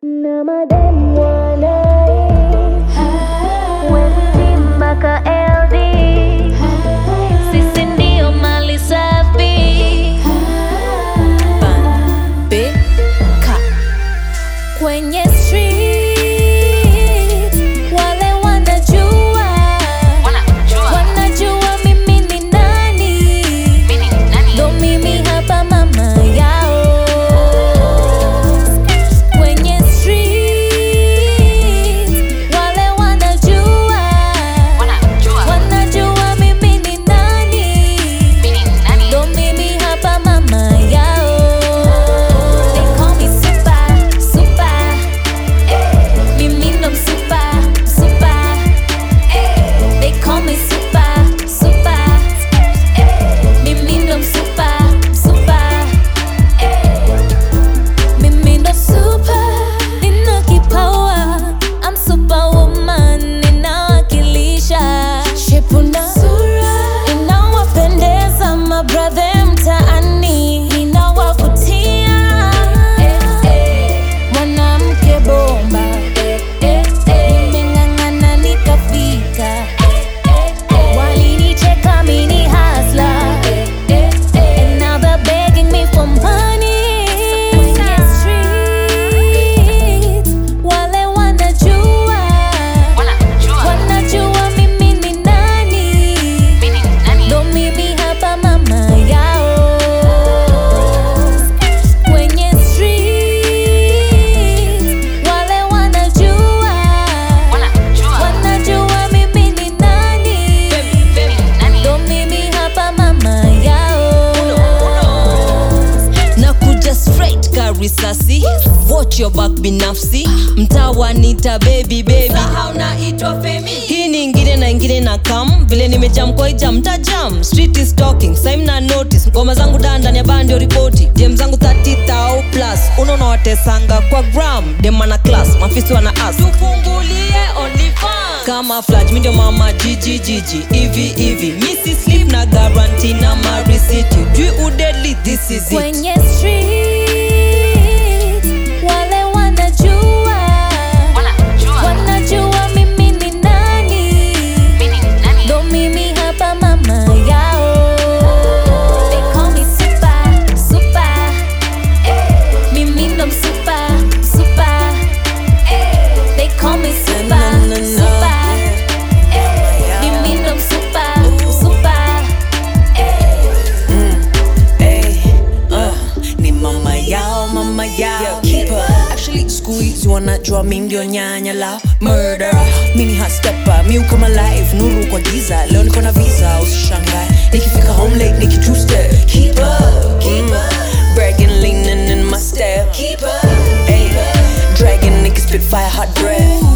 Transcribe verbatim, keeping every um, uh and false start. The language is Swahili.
Na madem wanai Westi mpaka L D, sisi ndio mali safi. Bambika kwenye street, wale wanajua wanajua mimi ni nani, ndo mimi hapa mama yao. Kwenye street, wale wanajua wanajua mimi ni nani, ndo mimi hapa mama yao. They call me super, super, mimi ndo super, super. They call me super, super, mimi ndo super, super. Mimi ndo super, nina kipawa, I'm superwoman, ninawakilisha. Shepu na sura inawapendeza mabrother mtaani, ninawavutia. Mwanamke bomba, nimeng'ang'ana nikafika. Walinicheka mini hustler, and now they're begging me for money. Kwenye street, wale wanajua wanajua mimi ni nani, ndo mimi hapa mama yao. Kwenye street, wale wanajua wanajua mimi ni nani, ndo mimi hapa mama yao. Nakuja straight ka risasi, watch your back binafsi. Mtawa nita baby baby, sahau naitwa Femi. Hii ni ingine na ingine na kam, vile nimejam kwa ijam tajam. Street is talking, saim na notice. Ngoma zangu dandani ya bandio ripoti. Jem zangu thirty thousand plus, unono watesanga kwa gram. Dema na class, mafisi wana ask tufungulie OnlyFans. Kama flash, mi ndio mama jiji jiji. Hivi hivi, misi sleep na guarantee na marisiti. Jui udedly, this is it. Kwenye street, wale wanajua wanajua mimi ni nani, ndo mimi hapa mama yao. They call me super, super, mimi ndo super, super. They call me super, super, mimi ndo super, super. Ay, uh, ni mama yao, mama yao. Keeper. Actually, squeeze wanajua mi ndio nyanya la murderer. Mini hot stepper, mi come alive. Nuru kwa giza, leo niko na visa, usishangae nikifika home late, niki two step. Keeper, keeper, bragging, leaning in my step. Keeper, ay, dragon, nigga spit fire, hot breath.